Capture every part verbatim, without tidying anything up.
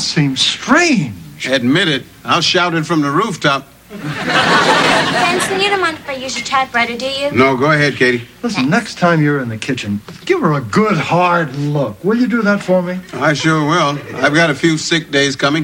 seems strange. Admit it. I'll shout it from the rooftop. Benson, you don't mind if I use your typewriter, do you? No, go ahead, Katie. Listen, next time you're in the kitchen, give her a good hard look. Will you do that for me? I sure will. I've got a few sick days coming.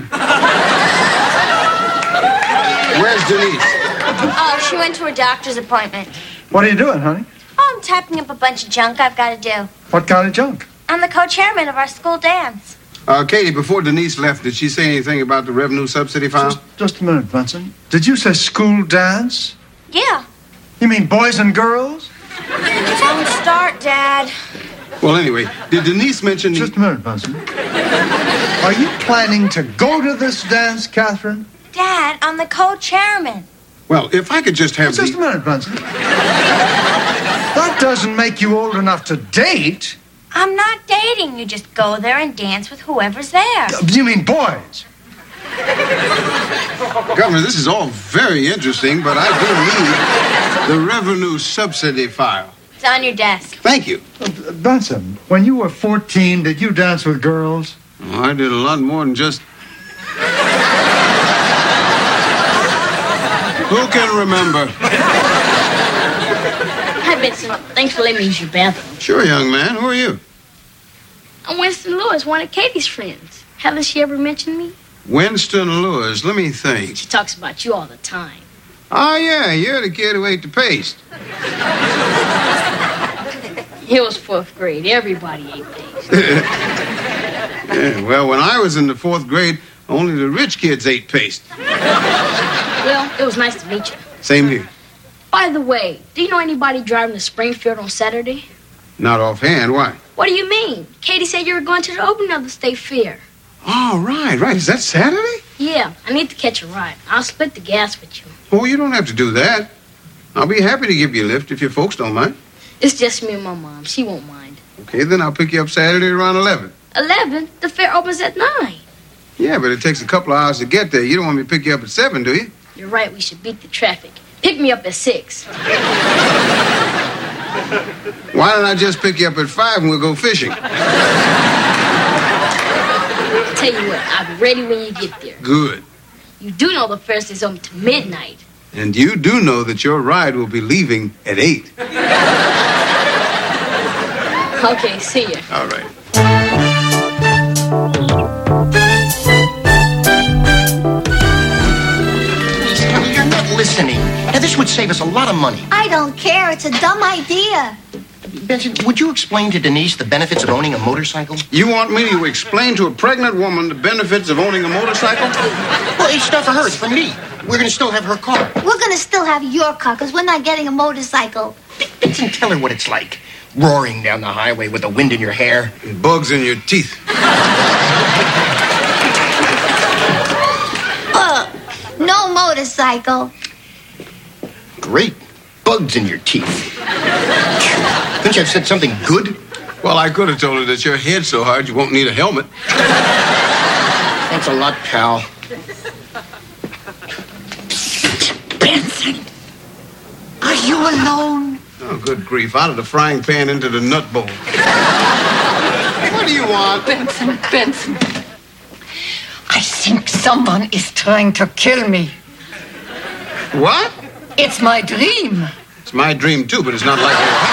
Where's Denise? Oh, she went to her doctor's appointment. What are you doing, honey? Oh, I'm typing up a bunch of junk I've got to do. What kind of junk? I'm the co-chairman of our school dance. Uh, Katie, before Denise left, did she say anything about the revenue subsidy file? Just, just a minute, Benson. Did you say school dance? Yeah. You mean boys and girls? Don't start, Dad. Well, anyway, did Denise mention... The... Just a minute, Benson. Are you planning to go to this dance, Catherine? Dad, I'm the co-chairman. Well, if I could just have Just the... a minute, Benson. That doesn't make you old enough to date. I'm not dating. You just go there and dance with whoever's there. You mean boys? Governor, this is all very interesting, but I do need the revenue subsidy file. It's on your desk. Thank you. Uh, Benson, when you were fourteen, did you dance with girls? Oh, I did a lot more than just... Who can remember? Hi, Benson. Thanks for letting me use your bathroom. Sure, young man. Who are you? I'm Winston Lewis, one of Katie's friends. Hasn't she ever mentioned me? Winston Lewis. Let me think. She talks about you all the time. Oh, yeah. You're the kid who ate the paste. It was fourth grade. Everybody ate paste. Yeah, well, when I was in the fourth grade, only the rich kids ate paste. Well, it was nice to meet you. Same here. By the way, do you know anybody driving to Springfield on Saturday? Not offhand. Why? What do you mean? Katie said you were going to the opening of the state fair. Oh, right, right. Is that Saturday? Yeah, I need to catch a ride. I'll split the gas with you. Oh, you don't have to do that. I'll be happy to give you a lift if your folks don't mind. It's just me and my mom. She won't mind. Okay, then I'll pick you up Saturday around eleven. eleven? The fair opens at nine. Yeah, but it takes a couple of hours to get there. You don't want me to pick you up at seven, do you? You're right. We should beat the traffic. Pick me up at six. Why don't I just pick you up at five and we'll go fishing? Tell you what, I'll be ready when you get there. Good. You do know the fair is open to midnight. And you do know that your ride will be leaving at eight. Okay, see ya. All right. You're not listening. Now, this would save us a lot of money. I don't care. It's a dumb idea. Benson, would you explain to Denise the benefits of owning a motorcycle? You want me to explain to a pregnant woman the benefits of owning a motorcycle? Well, it's not for her. It's for me. We're going to still have her car. We're going to still have your car because we're not getting a motorcycle. Benson, tell her what it's like. Roaring down the highway with the wind in your hair. And bugs in your teeth. Uh, no motorcycle. Great. Bugs in your teeth. Couldn't you have said something good? Well, I could have told her that your head's so hard you won't need a helmet. Thanks a lot, pal. Benson, are you alone? Oh, good grief. Out of the frying pan into the nut bowl. What do you want? Benson, Benson. I think someone is trying to kill me. What? It's my dream. It's my dream, too, but it's not like it.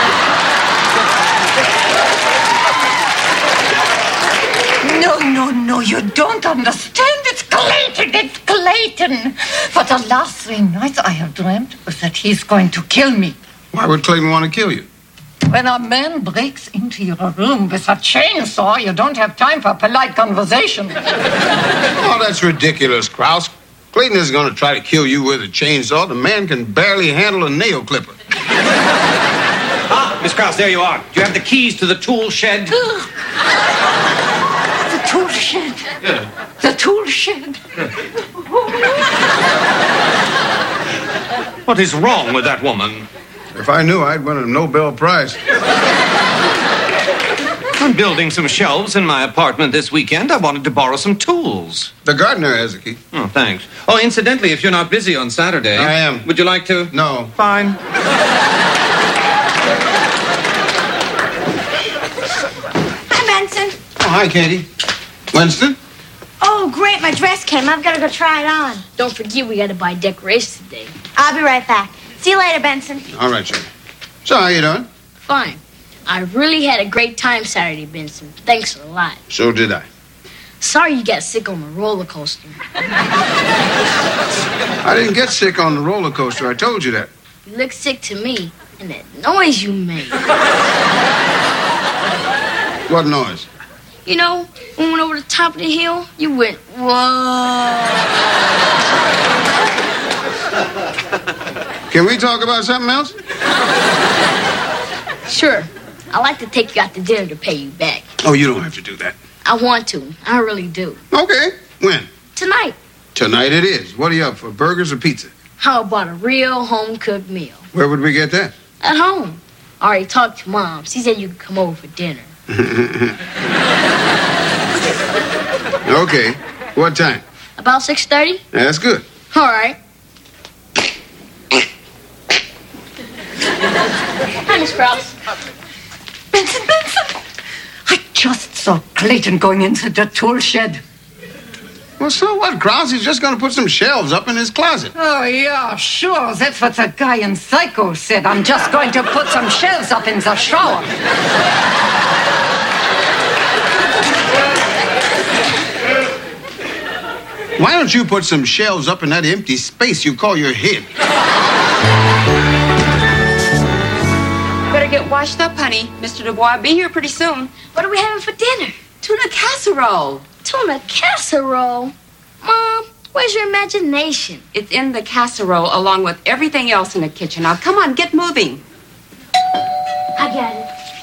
No, no, no, you don't understand. It's Clayton, it's Clayton. For the last three nights I have dreamt that he's going to kill me. Why would Clayton want to kill you? When a man breaks into your room with a chainsaw, you don't have time for polite conversation. Oh, that's ridiculous, Krause. Clayton isn't going to try to kill you with a chainsaw. The man can barely handle a nail clipper. Ah, Miss Krause, there you are. Do you have the keys to the tool shed? The tool shed. Yeah. The tool shed. What is wrong with that woman? If I knew, I'd win a Nobel Prize. I'm building some shelves in my apartment this weekend. I wanted to borrow some tools. The gardener has a key. Oh, thanks. Oh, incidentally, if you're not busy on Saturday... I am. Would you like to? No. Fine. Hi, Benson. Oh, hi, Katie. Winston? Oh, Oh, great. My dress came. I've got to go try it on. Don't forget we got to buy decorations today. I'll be right back. See you later, Benson. All right, Shirley. So, how you doing? Fine. I really had a great time Saturday, Benson. Thanks a lot. So did I. Sorry you got sick on the roller coaster. I didn't get sick on the roller coaster. I told you that. You look sick to me, and that noise you made. What noise? You know, when we went over the top of the hill, you went, whoa. Can we talk about something else? Sure. I'd like to take you out to dinner to pay you back. Oh, you don't have to do that. I want to. I really do. Okay. When? Tonight. Tonight it is. What are you up for, burgers or pizza? How about a real home-cooked meal? Where would we get that? At home. I already talked to Mom. She said you could come over for dinner. Okay. What time? About six thirty? Yeah, that's good. All right. Hi, Miss Krause. Benson, Benson! I just saw Clayton going into the tool shed. Well, so what, Krause? He's just going to put some shelves up in his closet. Oh, yeah, sure. That's what the guy in Psycho said. I'm just going to put some shelves up in the shower. Why don't you put some shelves up in that empty space you call your head? Better get washed up, honey. Mister Dubois will be here pretty soon. What are we having for dinner? Tuna casserole. Tuna casserole? Mom, where's your imagination? It's in the casserole along with everything else in the kitchen. Now, come on, get moving. I got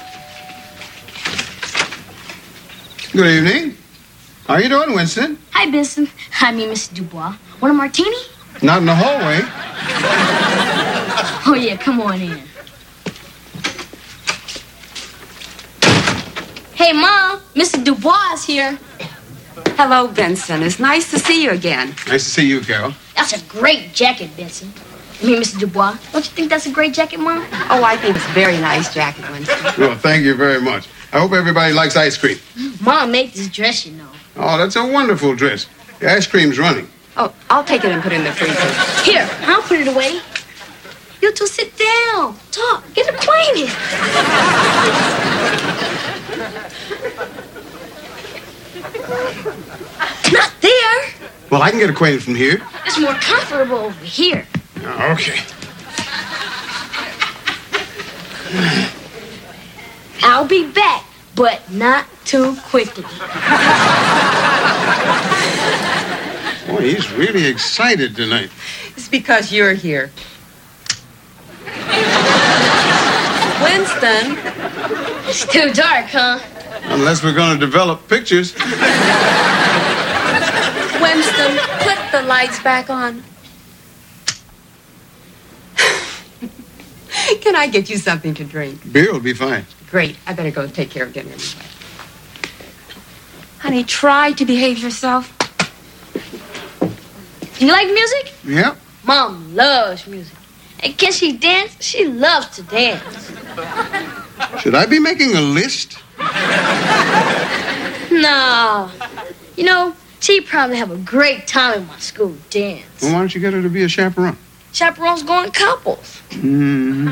it. Good evening. How you doing, Winston? Hi, Benson. I mean, Mister Dubois. Want a martini? Not in the hallway. Oh, yeah, come on in. Hey, Mom, Mister Dubois is here. Hello, Benson. It's nice to see you again. Nice to see you, Carol. That's a great jacket, Benson. I mean, Mister Dubois, don't you think that's a great jacket, Mom? Oh, I think it's a very nice jacket, Winston. Well, thank you very much. I hope everybody likes ice cream. Mom made this dress, you know. Oh, that's a wonderful dress. The ice cream's running. Oh, I'll take it and put it in the freezer. Here, I'll put it away. You two sit down. Talk. Get acquainted. Not there. Well, I can get acquainted from here. It's more comfortable over here. Oh, okay. I'll be back, but not too quickly. Boy, he's really excited tonight. It's because you're here. Winston. It's too dark, huh? Unless we're going to develop pictures. Winston, put the lights back on. Can I get you something to drink? Beer will be fine. Great. I better go take care of dinner anyway. Honey, try to behave yourself. You like music? Yeah. Mom loves music. And can she dance? She loves to dance. Should I be making a list? No. You know, she'd probably have a great time at my school dance. Well, why don't you get her to be a chaperone? Chaperones go in couples. Mm-hmm.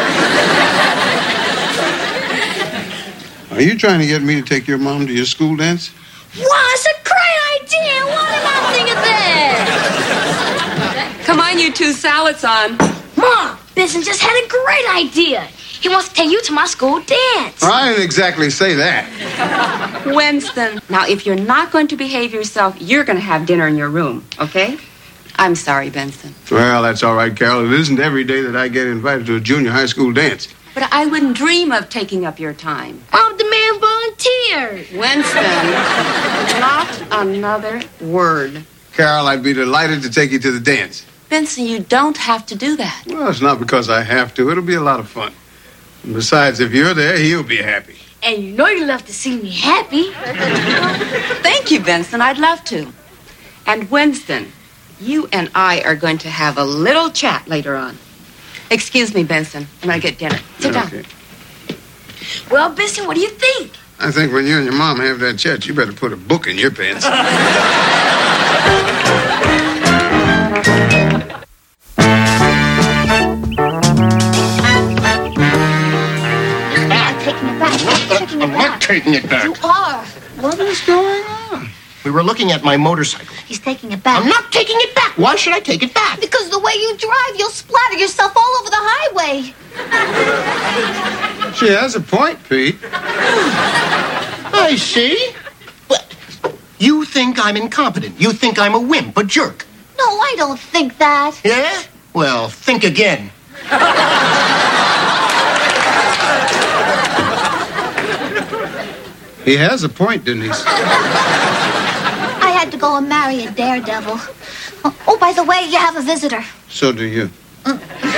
Are you trying to get me to take your mom to your school dance? Wow, it's a great idea. Why did I think of that? Come on, you two, salad's on. Mom, Benson just had a great idea. He wants to take you to my school dance. I didn't exactly say that. Winston, now, if you're not going to behave yourself, you're going to have dinner in your room, okay? I'm sorry, Benson. Well, that's all right, Carol. It isn't every day that I get invited to a junior high school dance. But I wouldn't dream of taking up your time. Mom, the man volunteered. Winston, not another word. Carol, I'd be delighted to take you to the dance. Benson, you don't have to do that. Well, it's not because I have to. It'll be a lot of fun. And besides, if you're there, he'll be happy. And you know you love to see me happy. Thank you, Benson. I'd love to. And Winston, you and I are going to have a little chat later on. Excuse me, Benson. I'm going to get dinner. Sit Okay. down. Well, Benson, what do you think? I think when you and your mom have that chat, you better put a book in your pants. Taking it back. Taking it I'm back. not taking it back. You are. What is going on? We were looking at my motorcycle. He's taking it back. I'm not taking it back. Why should I take it back? Because the way you drive, you'll splatter yourself all over the highway. She has a point, Pete. I see. But you think I'm incompetent. You think I'm a wimp, a jerk. No, I don't think that. Yeah? Well, think again. He has a point, Denise. I had to go and marry a daredevil. Oh, oh, by the way, you have a visitor. So do you. Oh,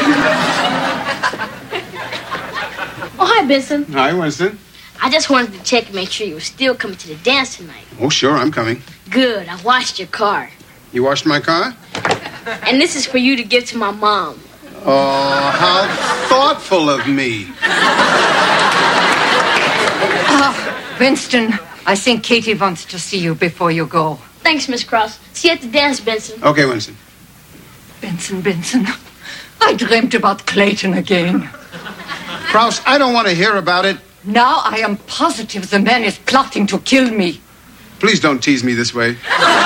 hi, Benson. Hi, Winston. I just wanted to check and make sure you were still coming to the dance tonight. Oh, sure, I'm coming. Good. I washed your car. You washed my car? And this is for you to give to my mom. Oh, how thoughtful of me. Winston, I think Katie wants to see you before you go. Thanks, Miss Cross. See you at the dance, Benson. Okay, Winston. Benson, Benson, I dreamt about Clayton again. Krause, I don't want to hear about it. Now I am positive the man is plotting to kill me. Please don't tease me this way.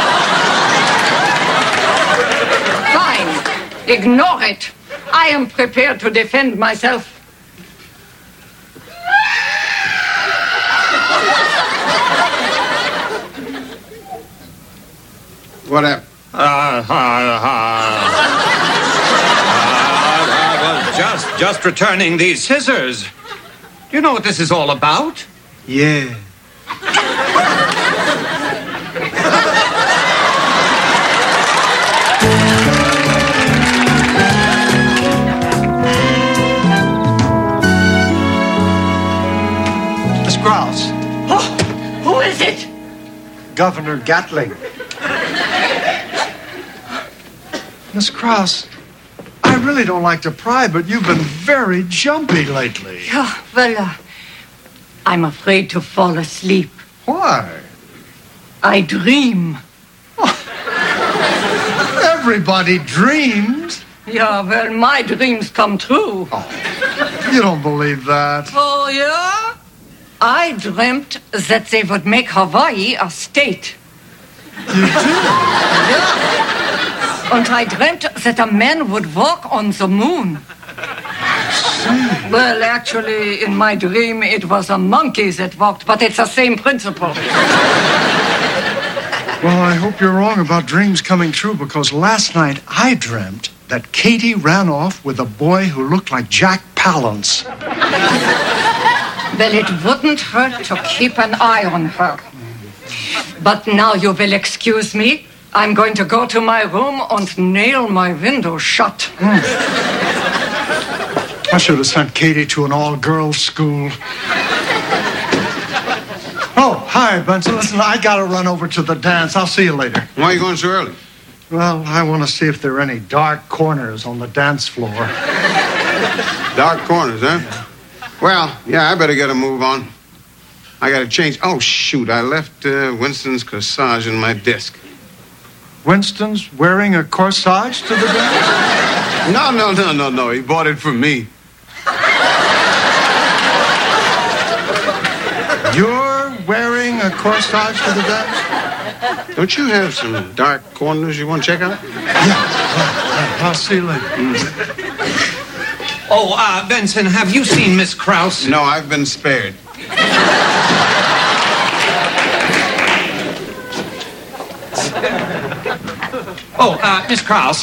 Fine. Ignore it. I am prepared to defend myself. What happened? Uh, uh, uh, I was just, just returning these scissors. Do you know what this is all about? Yeah. Miss Krause, Oh, who is it? Governor Gatling. Miss Krause, I really don't like to pry, but you've been very jumpy lately. Yeah, well, uh, I'm afraid to fall asleep. Why? I dream. Everybody dreams. Yeah, well, my dreams come true. You don't believe that. Oh, yeah? I dreamt that they would make Hawaii a state. You do? And I dreamt that a man would walk on the moon. Well, actually, in my dream, it was a monkey that walked, but it's the same principle. Well, I hope you're wrong about dreams coming true, because last night I dreamt that Katie ran off with a boy who looked like Jack Palance. Well, it wouldn't hurt to keep an eye on her. But now you will excuse me. I'm going to go to my room and nail my window shut. Mm. I should have sent Katie to an all-girls school. Oh, hi, Benson. Listen, I gotta run over to the dance. I'll see you later. Why are you going so early? Well, I want to see if there are any dark corners on the dance floor. Dark corners, huh? Well, yeah, I better get a move on. I got to change. Oh, shoot, I left uh, Winston's corsage in my desk. Winston's wearing a corsage to the dance? No, no, no, no, no. He bought it for me. You're wearing a corsage to the dance? Don't you have some dark corners you want to check out? Yeah, yeah, I'll see you later. Mm. Oh, uh, Benson, have you seen Miss Krause? No, I've been spared. Oh, uh, Miss Krause.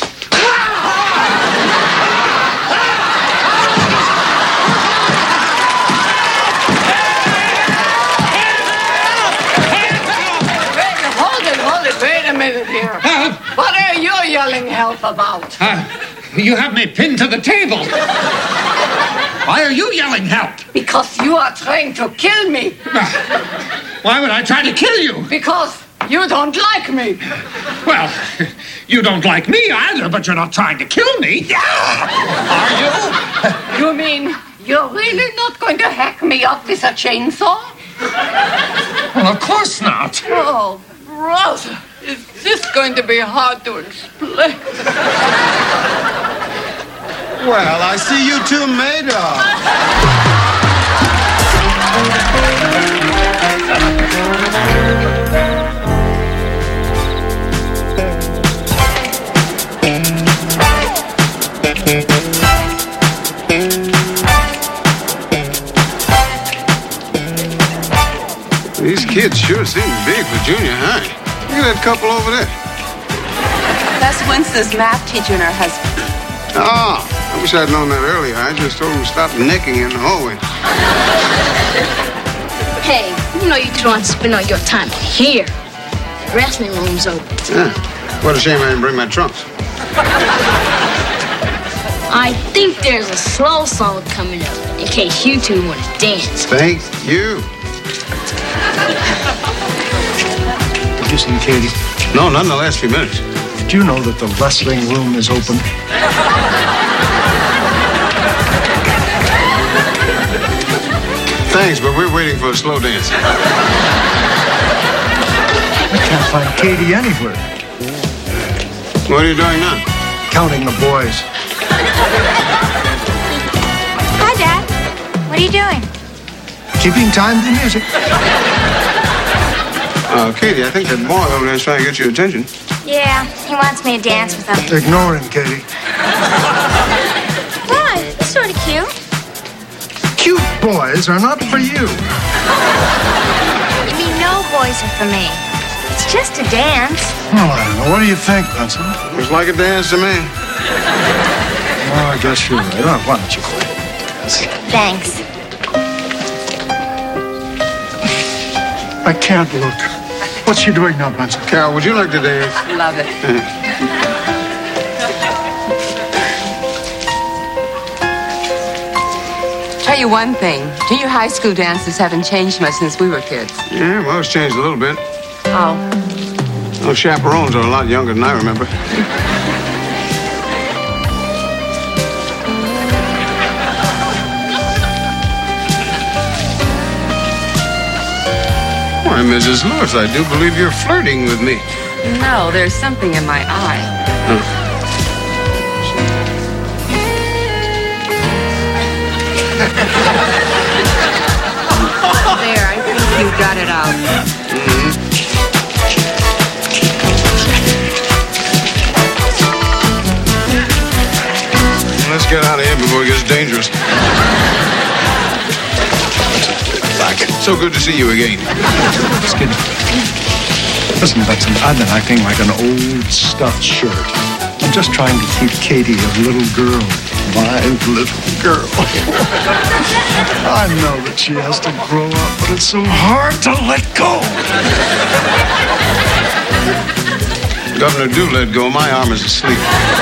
Wait a minute here. Help! What are you yelling help about? Uh, you have me pinned to the table. Why are you yelling help? Because you are trying to kill me. Why would I try to kill you? Because you don't like me. Well, you don't like me either, but you're not trying to kill me. Are you? You mean you're really not going to hack me up with a chainsaw? Well, of course not. Oh, brother. Is this going to be hard to explain? Well, I see you two made up. These kids sure seem big for junior high. Look at that couple over there. That's Winston's math teacher and her husband. Oh, I wish I'd known that earlier. I just told them to stop necking in the hallway. Hey, you know you don't spend all your time here. The wrestling room's open. Yeah. What a shame I didn't bring my trunks. I think there's a slow song coming up in case you two want to dance. Thank you. Did you see Katie? No, not in the last few minutes. Did you know that the wrestling room is open? Thanks, but we're waiting for a slow dance. I can't find Katie anywhere. What are you doing now? Counting the boys. Hi, Dad. What are you doing? Keeping time to music. Uh, Katie, I think that boy over there is trying to get your attention. Yeah, he wants me to dance with him. Ignore him, Katie. Why? He's sort of cute. Cute boys are not for you. You mean no boys are for me? It's just a dance. Oh, I don't know. What do you think, Benson? Looks like a dance to me. Oh, I guess you're right. Oh, why don't you go? Thanks. I can't look. What's she doing now, Benson? Carol, would you like to dance? Love it. Tell you one thing, junior high school dances haven't changed much since we were kids. Yeah, well, it's changed a little bit. Oh. Those chaperones are a lot younger than I remember. Why, Missus Lewis, I do believe you're flirting with me. No, there's something in my eye. Huh. There, I think you got it out. Mm-hmm. Let's get out of here before it gets dangerous. Back. So good to see you again. Just kidding. Listen, Benson, I've been acting like an old stuffed shirt. I'm just trying to keep Katie a little girl. My little girl. I know that she has to grow up, but it's so hard to let go. Governor, do let go. My arm is asleep.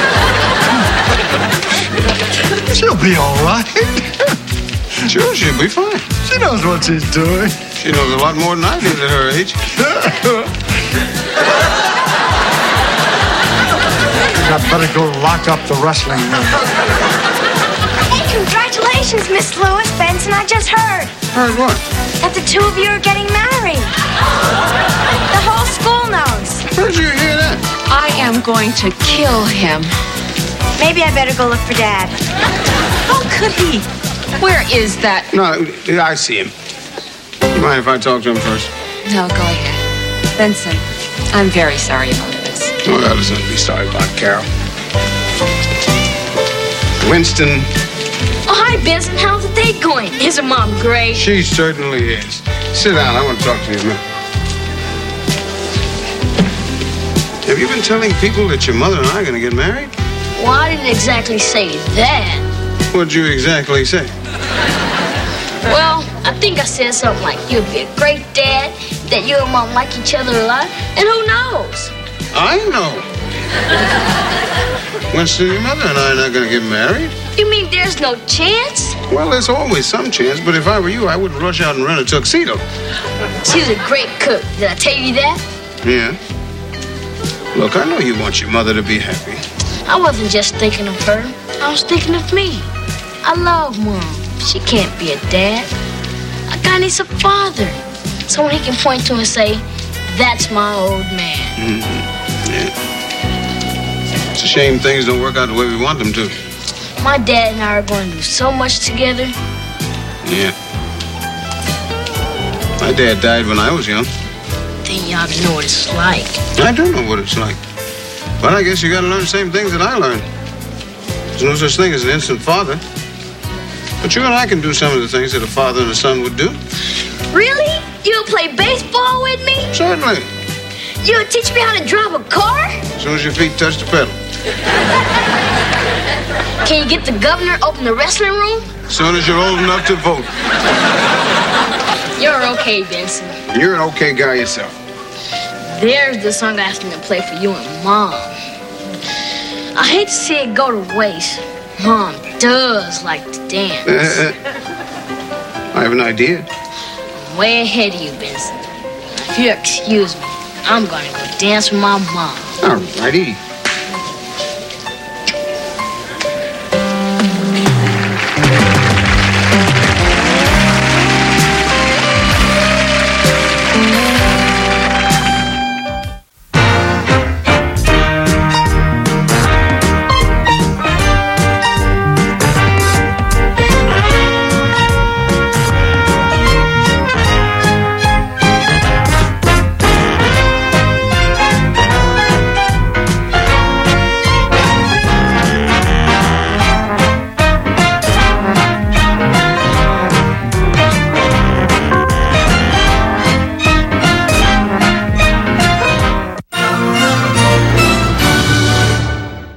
She'll be all right. Sure, she'll be fine. She knows what she's doing. She knows a lot more than I did at her age. I'd better go lock up the wrestling room. Hey, congratulations, Miss Lewis. Benson, I just heard. Heard what? That the two of you are getting married. The whole school knows. Where'd you hear that? I am going to kill him. Maybe I better go look for Dad. How could he? Where is that? No, I see him. You mind if I talk to him first? No, go ahead. Benson, I'm very sorry about this. Well, there's nothing to be sorry about, Carol. Winston. Oh, hi, Benson. How's the date going? Isn't Mom great? She certainly is. Sit down. I want to talk to you a minute. Have you been telling people that your mother and I are going to get married? Well, I didn't exactly say that. What'd you exactly say? Well, I think I said something like, you'd be a great dad, that you and Mom like each other a lot, and who knows? I know. Winston, your mother and I are not going to get married. You mean there's no chance? Well, there's always some chance, but if I were you, I wouldn't rush out and rent a tuxedo. She's a great cook. Did I tell you that? Yeah. Look, I know you want your mother to be happy. I wasn't just thinking of her. I was thinking of me. I love Mom. She can't be a dad. A guy needs a father. Someone he can point to and say, That's my old man. Mm-hmm. Yeah. It's a shame things don't work out the way we want them to. My dad and I are going to do so much together. Yeah. My dad died when I was young. Then you ought to know what it's like. I do know what it's like. But I guess you got to learn the same things that I learned. There's no such thing as an instant father. But you and I can do some of the things that a father and a son would do. Really? You'll play baseball with me? Certainly. You'll teach me how to drive a car? As soon as your feet touch the pedal. Can you get the governor to open the wrestling room? As soon as you're old enough to vote. You're okay, Benson. You're an okay guy yourself. There's the song I asked him to play for you and Mom. I hate to see it go to waste. Mom does like to dance. Uh, uh, I have an idea. I'm way ahead of you, Benson. If you excuse me, I'm gonna go dance with my mom. All righty.